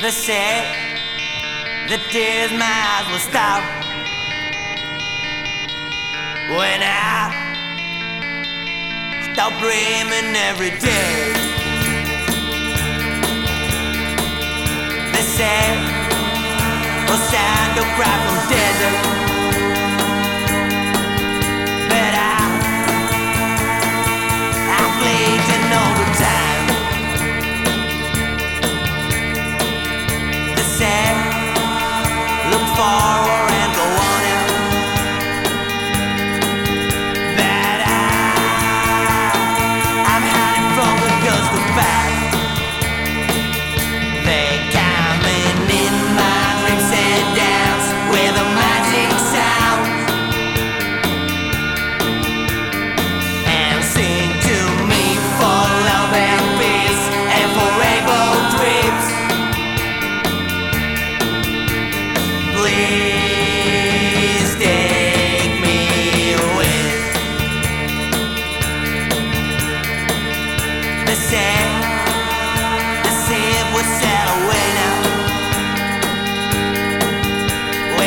They say the tears my eyes will stop when I stop dreaming every day. They say a sound will cry from desert, but I'm bleeding all the time. They say look forward and go on it, but I'm hiding from the ghost of past. They coming in my dreams and dance with a magic sound and sing to me for love and peace and for rainbow dreams. Please take me with. They say we're set away now. We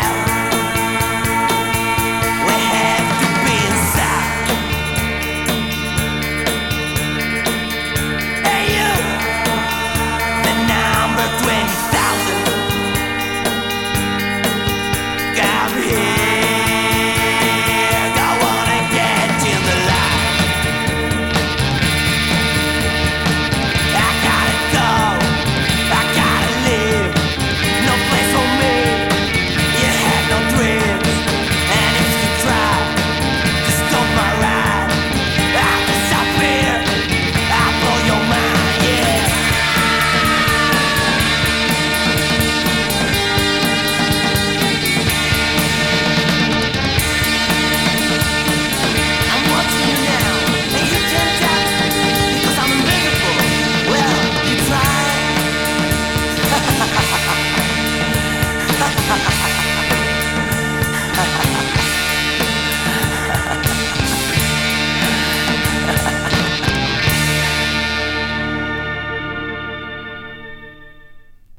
have to be inside. Hey you, the number 20,000. Come here.